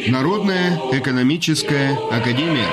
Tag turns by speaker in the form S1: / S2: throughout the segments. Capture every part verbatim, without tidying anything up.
S1: Народная экономическая академия.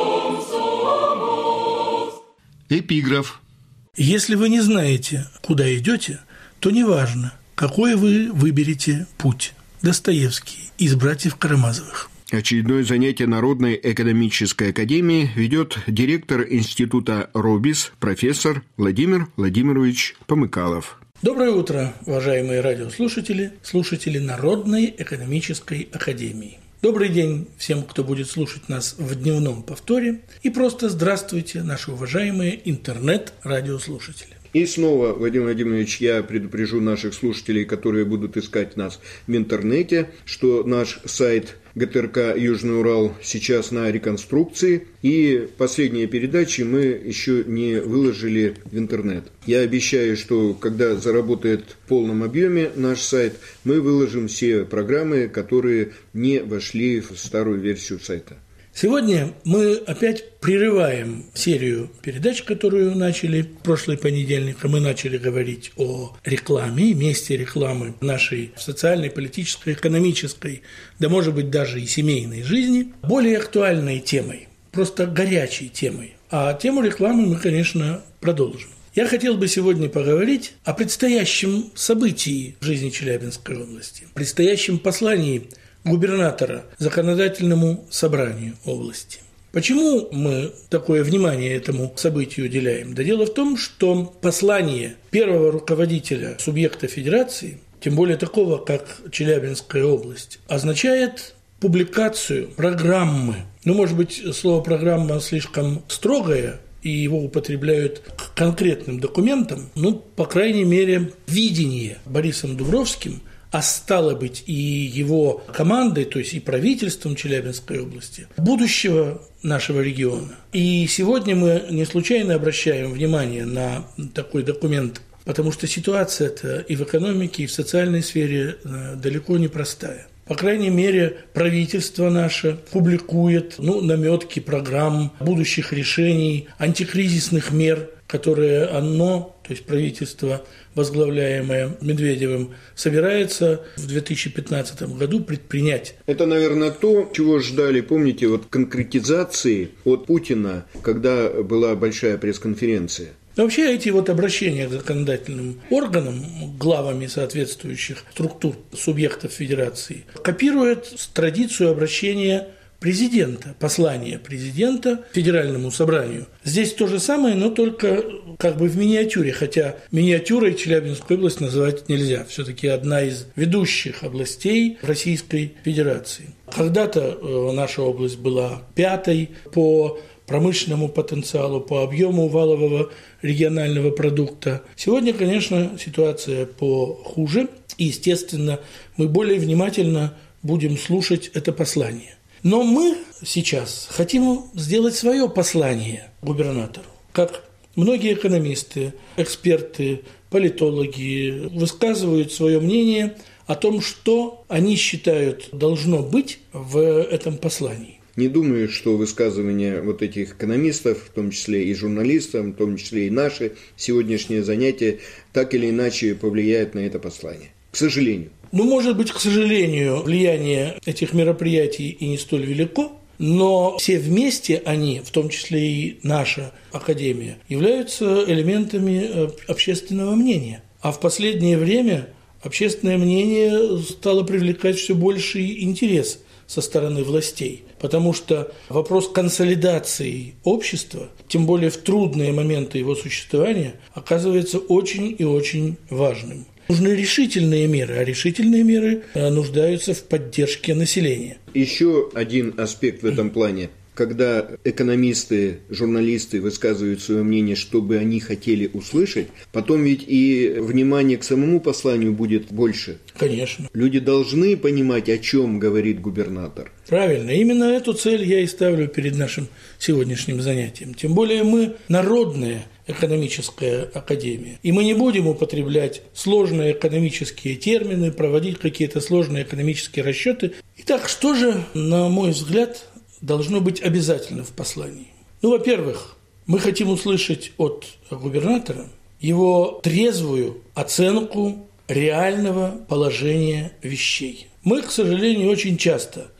S1: Эпиграф.
S2: Если вы не знаете, куда идете, то неважно, какой вы выберете путь. Достоевский из «Братьев Карамазовых».
S1: Очередное занятие Народной экономической академии ведет директор института РОБИС, профессор Владимир Владимирович Помыкалов.
S2: Доброе утро, уважаемые радиослушатели, слушатели Народной экономической академии. Добрый день всем, кто будет слушать нас в дневном повторе, и просто здравствуйте, наши уважаемые интернет-радиослушатели.
S1: И снова, Владимир Владимирович, я предупрежу наших слушателей, которые будут искать нас в интернете, что наш сайт ГТРК «Южный Урал» сейчас на реконструкции, и последние передачи мы еще не выложили в интернет. Я обещаю, что когда заработает в полном объеме наш сайт, мы выложим все программы, которые не вошли в старую версию сайта.
S2: Сегодня мы опять прерываем серию передач, которую начали в прошлый понедельник. Мы начали говорить о рекламе, месте рекламы нашей социальной, политической, экономической, да может быть даже и семейной жизни, более актуальной темой, просто горячей темой. А тему рекламы мы, конечно, продолжим. Я хотел бы сегодня поговорить о предстоящем событии в жизни Челябинской области, предстоящем послании губернатора законодательному собранию области. Почему мы такое внимание этому событию уделяем? Да дело в том, что послание первого руководителя субъекта федерации, тем более такого, как Челябинская область, означает публикацию программы. Ну, может быть, слово «программа» слишком строгое, и его употребляют к конкретным документам, ну, по крайней мере, видение Борисом Дубровским, а стало быть и его командой, то есть и правительством Челябинской области, будущего нашего региона. И сегодня мы не случайно обращаем внимание на такой документ, потому что ситуация-то и в экономике, и в социальной сфере далеко не простая. По крайней мере, правительство наше публикует ну, наметки программ, будущих решений, антикризисных мер, которые оно, то есть правительство, возглавляемое Медведевым, собирается в две тысячи пятнадцатом году предпринять.
S1: Это, наверное, то, чего ждали, помните, вот конкретизации от Путина, когда была большая пресс-конференция.
S2: Вообще эти вот обращения к законодательным органам, главами соответствующих структур субъектов федерации, копируют традицию обращения президента, послания президента Федеральному собранию. Здесь то же самое, но только как бы в миниатюре, хотя миниатюрой Челябинскую область называть нельзя. Все-таки одна из ведущих областей Российской Федерации. Когда-то наша область была пятой по промышленному потенциалу, по объему валового регионального продукта. Сегодня, конечно, ситуация похуже, и, естественно, мы более внимательно будем слушать это послание. Но мы сейчас хотим сделать свое послание губернатору. Как многие экономисты, эксперты, политологи высказывают свое мнение о том, что они считают должно быть в этом послании.
S1: Не думаю, что высказывания вот этих экономистов, в том числе и журналистов, в том числе и наши сегодняшние занятия, так или иначе повлияют на это послание. К сожалению.
S2: Ну, может быть, к сожалению, влияние этих мероприятий и не столь велико, но все вместе они, в том числе и наша академия, являются элементами общественного мнения. А в последнее время общественное мнение стало привлекать все больший интерес со стороны властей, потому что вопрос консолидации общества, тем более в трудные моменты его существования, оказывается очень и очень важным. Нужны решительные меры, а решительные меры нуждаются в поддержке населения.
S1: Еще один аспект в этом плане. Когда экономисты, журналисты высказывают свое мнение, что бы они хотели услышать, потом ведь и внимание к самому посланию будет больше.
S2: Конечно.
S1: Люди должны понимать, о чем говорит губернатор.
S2: Правильно. Именно эту цель я и ставлю перед нашим сегодняшним занятием. Тем более мы народная экономическая академия. И мы не будем употреблять сложные экономические термины, проводить какие-то сложные экономические расчеты. Итак, что же, на мой взгляд, должно быть обязательно в послании? Ну, во-первых, мы хотим услышать от губернатора его трезвую оценку реального положения вещей. Мы, к сожалению, очень часто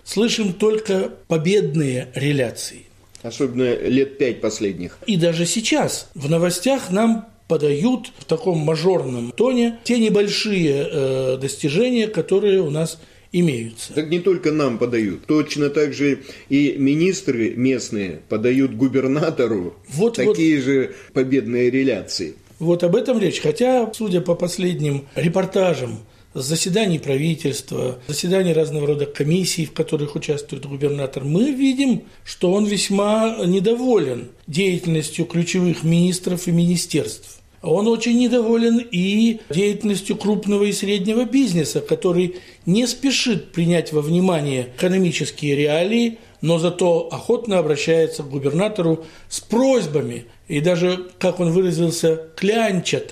S2: слышим только победные реляции.
S1: Особенно лет пять последних.
S2: И даже сейчас в новостях нам подают в таком мажорном тоне те небольшие э, достижения, которые у нас имеются.
S1: Так не только нам подают. Точно так же и министры местные подают губернатору вот, такие вот, же победные реляции.
S2: Вот об этом речь. Хотя, судя по последним репортажам заседаний правительства, заседаний разного рода комиссий, в которых участвует губернатор, мы видим, что он весьма недоволен деятельностью ключевых министров и министерств. Он очень недоволен и деятельностью крупного и среднего бизнеса, который не спешит принять во внимание экономические реалии, но зато охотно обращается к губернатору с просьбами. И даже, как он выразился, клянчат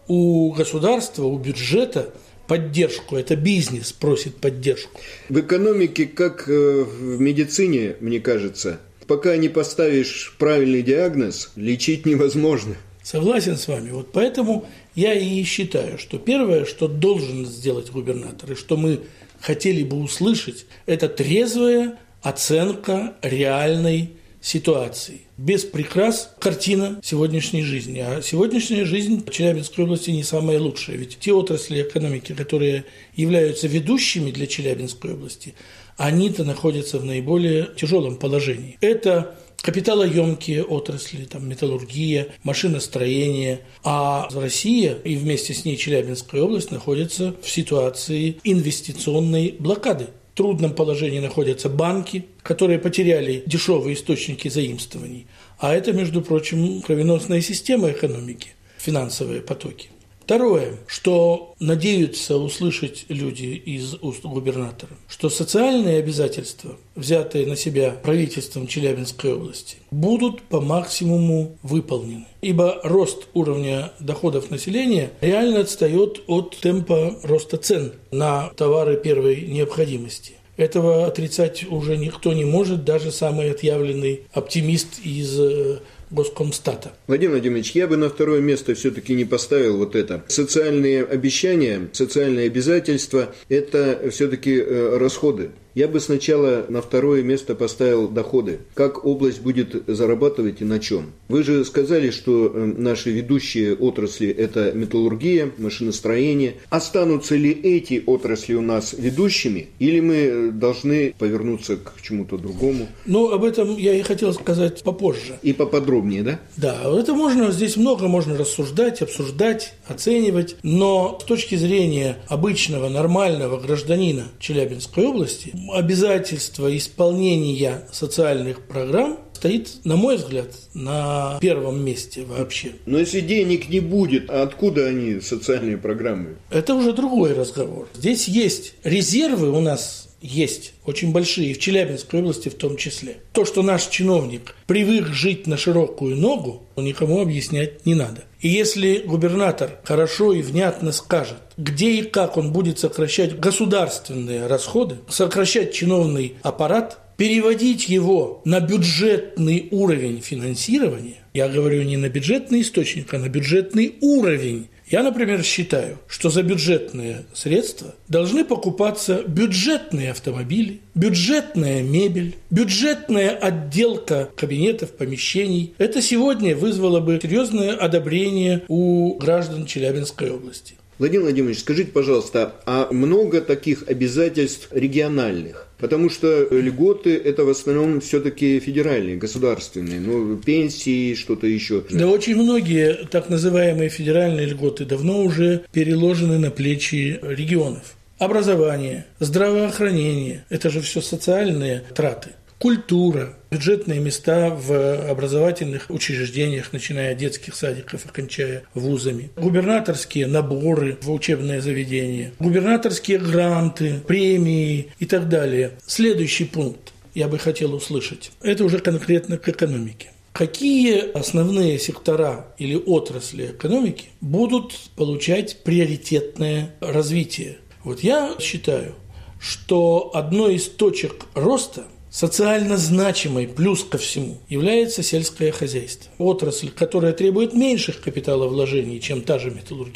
S2: у государства, у бюджета поддержку. Это бизнес просит поддержку.
S1: В экономике, как в медицине, мне кажется, пока не поставишь правильный диагноз, лечить невозможно.
S2: Согласен с вами. Вот поэтому я и считаю, что первое, что должен сделать губернатор, и что мы хотели бы услышать, это трезвая оценка реальной ситуации. Без прикрас картина сегодняшней жизни. А сегодняшняя жизнь в Челябинской области не самая лучшая. Ведь те отрасли экономики, которые являются ведущими для Челябинской области, они-то находятся в наиболее тяжелом положении. Это капиталоемкие отрасли, там, металлургия, машиностроение. А Россия и вместе с ней Челябинская область находятся в ситуации инвестиционной блокады. В трудном положении находятся банки, которые потеряли дешевые источники заимствований. А это, между прочим, кровеносная система экономики, финансовые потоки. Второе, что надеются услышать люди из уст губернатора, что социальные обязательства, взятые на себя правительством Челябинской области, будут по максимуму выполнены. Ибо рост уровня доходов населения реально отстает от темпа роста цен на товары первой необходимости. Этого отрицать уже никто не может, даже самый отъявленный оптимист из Госкомстата.
S1: Владимир Владимирович, я бы на второе место все-таки не поставил вот это. Социальные обещания, социальные обязательства – это все-таки расходы. Я бы сначала на второе место поставил доходы. Как область будет зарабатывать и на чем? Вы же сказали, что наши ведущие отрасли – это металлургия, машиностроение. Останутся ли эти отрасли у нас ведущими, или мы должны повернуться к чему-то другому?
S2: Ну, об этом я и хотел сказать попозже.
S1: И поподробнее, да?
S2: Да, это можно, здесь много можно рассуждать, обсуждать, оценивать, но с точки зрения обычного, нормального гражданина Челябинской области, обязательство исполнения социальных программ стоит, на мой взгляд, на первом месте вообще.
S1: Но если денег не будет, а откуда они, социальные программы?
S2: Это уже другой разговор. Здесь есть резервы у нас, есть очень большие, в Челябинской области в том числе. То, что наш чиновник привык жить на широкую ногу, никому объяснять не надо. И если губернатор хорошо и внятно скажет, где и как он будет сокращать государственные расходы, сокращать чиновный аппарат, переводить его на бюджетный уровень финансирования, я говорю не на бюджетный источник, а на бюджетный уровень. Я, например, считаю, что за бюджетные средства должны покупаться бюджетные автомобили, бюджетная мебель, бюджетная отделка кабинетов, помещений. Это сегодня вызвало бы серьезное одобрение у граждан Челябинской области.
S1: Владимир Владимирович, скажите, пожалуйста, а много таких обязательств региональных? Потому что льготы – это в основном все-таки федеральные, государственные, ну, пенсии, что-то еще.
S2: Да, очень многие так называемые федеральные льготы давно уже переложены на плечи регионов. Образование, здравоохранение – это же все социальные траты. Культура, бюджетные места в образовательных учреждениях, начиная от детских садиков и кончая вузами, губернаторские наборы в учебное заведение, губернаторские гранты, премии и так далее. Следующий пункт я бы хотел услышать. Это уже конкретно к экономике. Какие основные сектора или отрасли экономики будут получать приоритетное развитие? Вот я считаю, что одной из точек роста социально значимой, плюс ко всему, является сельское хозяйство. Отрасль, которая требует меньших капиталовложений, чем та же металлургия,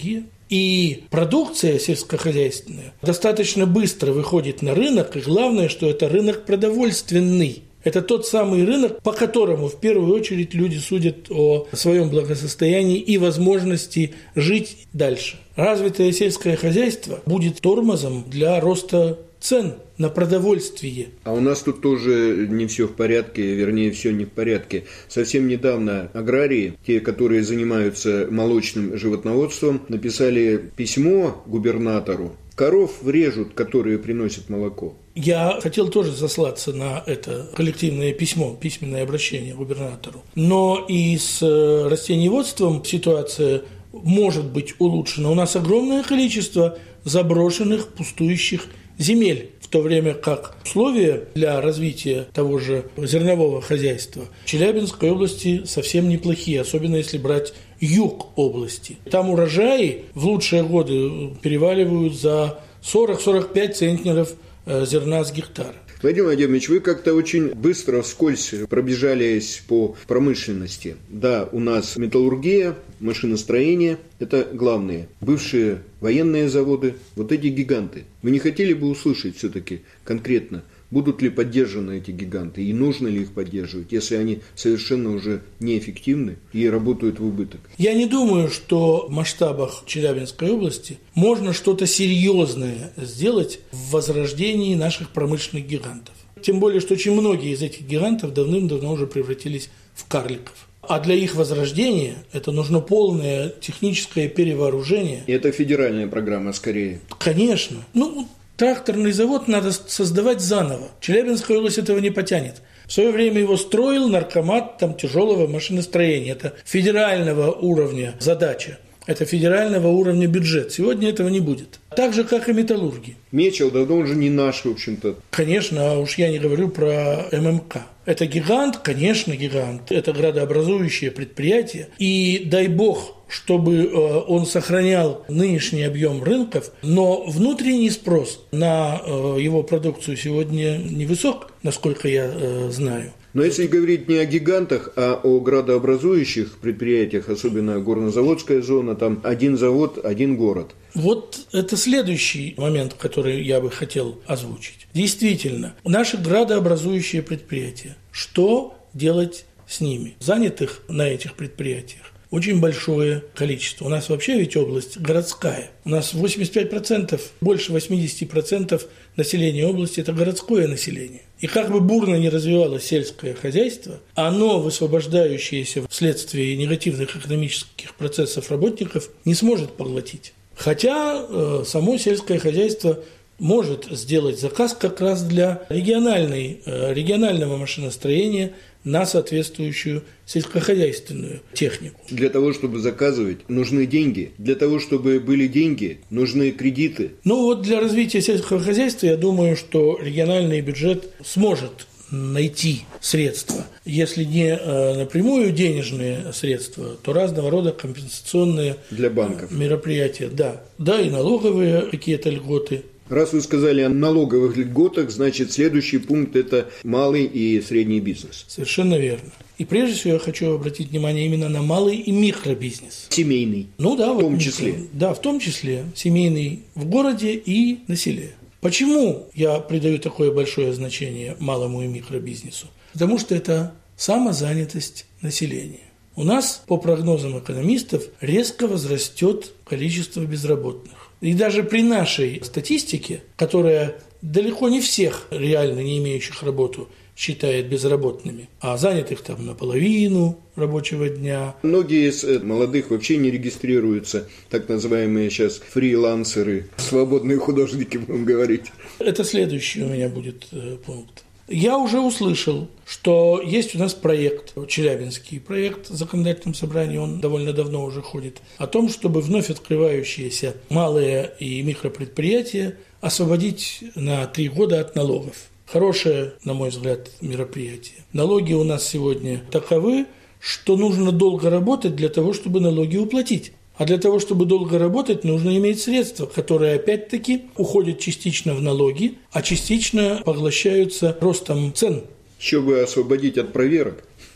S2: И продукция сельскохозяйственная достаточно быстро выходит на рынок, и главное, что это рынок продовольственный. Это тот самый рынок, по которому в первую очередь люди судят о своем благосостоянии и возможности жить дальше. Развитое сельское хозяйство будет тормозом для роста цен на продовольствие.
S1: А у нас тут тоже не все в порядке, вернее, все не в порядке. Совсем недавно аграрии, те, которые занимаются молочным животноводством, написали письмо губернатору. Коров режут, которые приносят молоко.
S2: Я хотел тоже сослаться на это коллективное письмо, письменное обращение к губернатору. Но и с растениеводством ситуация может быть улучшена. У нас огромное количество заброшенных, пустующих земель, в то время как условия для развития того же зернового хозяйства в Челябинской области совсем неплохие, особенно если брать юг области. Там урожаи в лучшие годы переваливают за сорок-сорок пять центнеров зерна с гектара.
S1: Владимир Владимирович, вы как-то очень быстро вскользь пробежались по промышленности. Да, у нас металлургия, машиностроение – это главные. Бывшие военные заводы, вот эти гиганты. Вы не хотели бы услышать все-таки конкретно, будут ли поддержаны эти гиганты и нужно ли их поддерживать, если они совершенно уже неэффективны и работают в убыток?
S2: Я не думаю, что в масштабах Челябинской области можно что-то серьезное сделать в возрождении наших промышленных гигантов. Тем более, что очень многие из этих гигантов давным-давно уже превратились в карликов. А для их возрождения это нужно полное техническое перевооружение.
S1: И это федеральная программа скорее.
S2: Конечно. Ну, тракторный завод надо создавать заново. Челябинская область этого не потянет. В свое время его строил наркомат там, тяжелого машиностроения. Это федерального уровня задача. Это федерального уровня бюджет. Сегодня этого не будет. Так же, как и металлурги.
S1: Мечел давно уже не наш, в общем-то.
S2: Конечно, а уж я не говорю про эм эм ка. Это гигант, конечно, гигант. Это градообразующее предприятие. И дай бог, чтобы он сохранял нынешний объем рынков, но внутренний спрос на его продукцию сегодня невысок, насколько я знаю.
S1: Но если говорить не о гигантах, а о градообразующих предприятиях, особенно горнозаводская зона, там один завод, один город.
S2: Вот это следующий момент, который я бы хотел озвучить. Действительно, наши градообразующие предприятия, что делать с ними? Занятых на этих предприятиях очень большое количество. У нас вообще ведь область городская. У нас восемьдесят пять процентов, больше восемьдесят процентов населения области – это городское население. И как бы бурно ни развивалось сельское хозяйство, оно, высвобождающееся вследствие негативных экономических процессов работников, не сможет поглотить. Хотя э, само сельское хозяйство может сделать заказ как раз для региональной, э, регионального машиностроения на соответствующую сельскохозяйственную технику.
S1: Для того, чтобы заказывать, нужны деньги. Для того, чтобы были деньги, нужны кредиты.
S2: Ну вот для развития сельского хозяйства, я думаю, что региональный бюджет сможет найти средства. Если не э, напрямую денежные средства, то разного рода компенсационные
S1: для банков
S2: мероприятия. Да, да, и налоговые какие-то льготы.
S1: Раз вы сказали о налоговых льготах, значит, следующий пункт – это малый и средний бизнес.
S2: Совершенно верно. И прежде всего я хочу обратить внимание именно на малый и микробизнес.
S1: Семейный.
S2: Ну да,
S1: в
S2: вот,
S1: том числе.
S2: Да, в том числе семейный в городе и на селе. Почему я придаю такое большое значение малому и микробизнесу? Потому что это самозанятость населения. У нас, по прогнозам экономистов, резко возрастет количество безработных. И даже при нашей статистике, которая далеко не всех реально не имеющих работу считает безработными, а занятых там наполовину рабочего дня.
S1: Многие из молодых вообще не регистрируются, так называемые сейчас фрилансеры, свободные художники, будем говорить.
S2: Это следующий у меня будет э, пункт. Я уже услышал, что есть у нас проект, челябинский проект в законодательном собрании, он довольно давно уже ходит, о том, чтобы вновь открывающиеся малые и микропредприятия освободить на три года от налогов. Хорошее, на мой взгляд, мероприятие. Налоги у нас сегодня таковы, что нужно долго работать для того, чтобы налоги уплатить. А для того, чтобы долго работать, нужно иметь средства, которые, опять-таки, уходят частично в налоги, а частично поглощаются ростом цен.
S1: Еще бы освободить от проверок.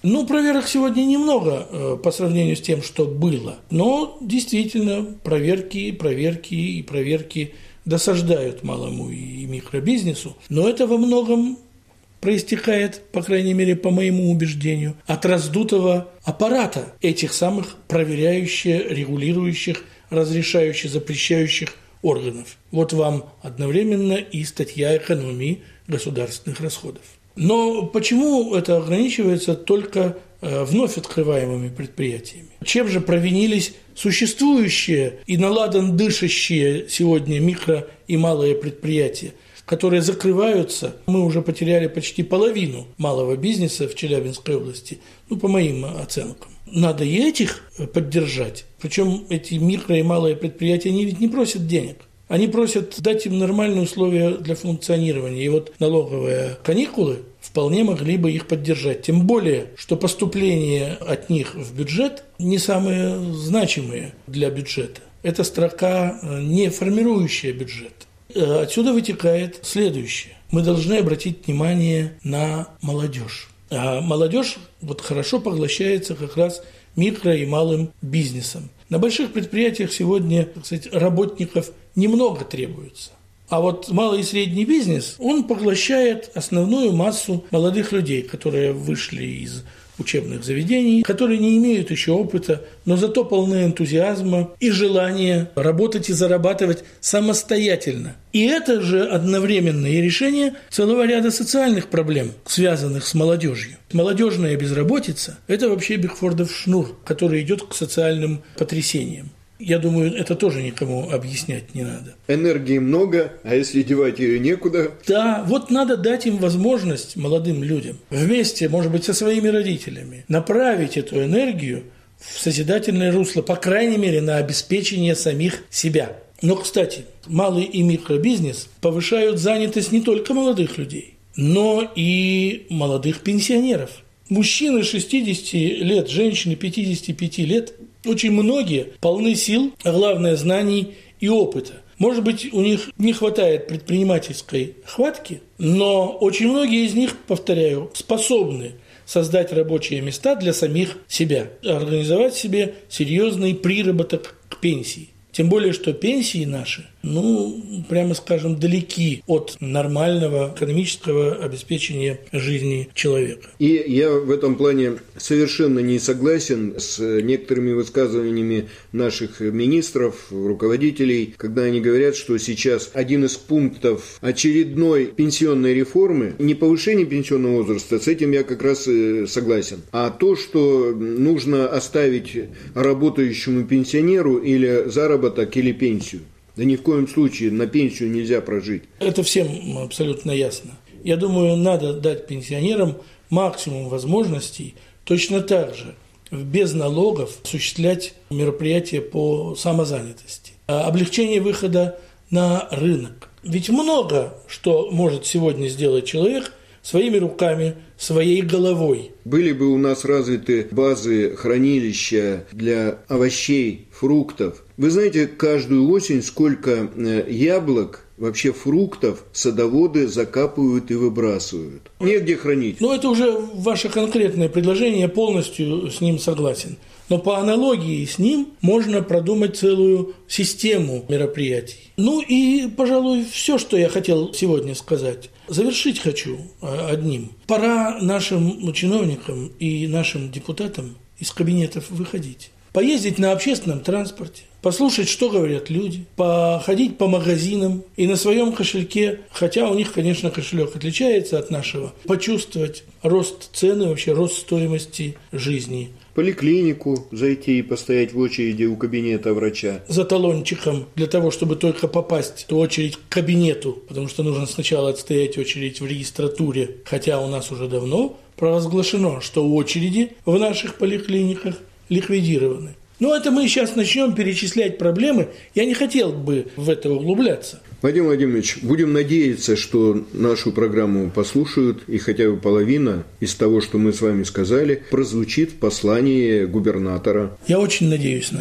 S2: Ну, проверок сегодня немного э, по сравнению с тем, что было. Но действительно проверки, проверки и проверки досаждают малому и микробизнесу. Но это во многом проистекает, по крайней мере, по моему убеждению, от раздутого аппарата этих самых проверяющих, регулирующих, разрешающих, запрещающих органов. Вот вам одновременно и статья экономии государственных расходов. Но почему это ограничивается только вновь открываемыми предприятиями? Чем же провинились существующие и наладан дышащие сегодня микро- и малые предприятия, которые закрываются? Мы уже потеряли почти половину малого бизнеса в Челябинской области, ну, по моим оценкам. Надо и этих поддержать. Причем эти микро- и малые предприятия, они ведь не просят денег. Они просят дать им нормальные условия для функционирования. И вот налоговые каникулы вполне могли бы их поддержать. Тем более, что поступления от них в бюджет не самые значимые для бюджета. Это строка, не формирующая бюджет. Отсюда вытекает следующее. Мы должны обратить внимание на молодежь. А молодежь вот хорошо поглощается как раз микро- и малым бизнесом. На больших предприятиях сегодня, так сказать, работников немного требуется. А вот малый и средний бизнес, он поглощает основную массу молодых людей, которые вышли из учебных заведений, которые не имеют еще опыта, но зато полны энтузиазма и желания работать и зарабатывать самостоятельно. И это же одновременное решение целого ряда социальных проблем, связанных с молодежью. Молодежная безработица – это вообще Бигфордов шнур, который идет к социальным потрясениям. Я думаю, это тоже никому объяснять не надо.
S1: Энергии много, а если девать ее некуда?
S2: Да, вот надо дать им возможность, молодым людям, вместе, может быть, со своими родителями, направить эту энергию в созидательное русло, по крайней мере, на обеспечение самих себя. Но, кстати, малый и микробизнес повышают занятость не только молодых людей, но и молодых пенсионеров. Мужчины шестидесяти лет, женщины пятидесяти пяти лет, очень многие полны сил, а главное знаний и опыта. Может быть, у них не хватает предпринимательской хватки, но очень многие из них, повторяю, способны создать рабочие места для самих себя, организовать себе серьезный приработок к пенсии. Тем более, что пенсии наши, ну, прямо скажем, далеки от нормального экономического обеспечения жизни человека.
S1: И я в этом плане совершенно не согласен с некоторыми высказываниями наших министров, руководителей, когда они говорят, что сейчас один из пунктов очередной пенсионной реформы не повышение пенсионного возраста, с этим я как раз согласен, а то, что нужно оставить работающему пенсионеру или заработок, или пенсию. Да ни в коем случае на пенсию нельзя прожить.
S2: Это всем абсолютно ясно. Я думаю, надо дать пенсионерам максимум возможностей точно так же без налогов осуществлять мероприятия по самозанятости. Облегчение выхода на рынок. Ведь много что может сегодня сделать человек своими руками, своей головой.
S1: Были бы у нас развиты базы хранилища для овощей, фруктов. Вы знаете, каждую осень сколько яблок, вообще фруктов садоводы закапывают и выбрасывают. Негде хранить.
S2: Ну, это уже ваше конкретное предложение, я полностью с ним согласен. Но по аналогии с ним можно продумать целую систему мероприятий. Ну и, пожалуй, все, что я хотел сегодня сказать. Завершить хочу одним. Пора нашим чиновникам и нашим депутатам из кабинетов выходить. Поездить на общественном транспорте, послушать, что говорят люди, походить по магазинам и на своем кошельке, хотя у них, конечно, кошелек отличается от нашего, почувствовать рост цены, вообще рост стоимости жизни.
S1: В поликлинику зайти и постоять в очереди у кабинета врача.
S2: За талончиком, для того, чтобы только попасть в очередь к кабинету, потому что нужно сначала отстоять очередь в регистратуре, хотя у нас уже давно провозглашено, что очереди в наших поликлиниках ликвидированы. Но это мы сейчас начнем перечислять проблемы. Я не хотел бы в это углубляться.
S1: Вадим Владимирович, будем надеяться, что нашу программу послушают, и хотя бы половина из того, что мы с вами сказали, прозвучит в послании губернатора.
S2: Я очень надеюсь на это.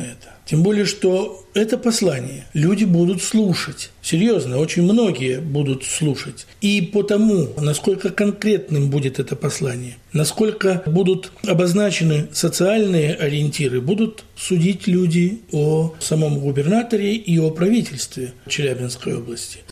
S2: Тем более, что это послание люди будут слушать. Серьезно, очень многие будут слушать. И по тому, насколько конкретным будет это послание, насколько будут обозначены социальные ориентиры, будут судить люди о самом губернаторе и о правительстве Челябинской области.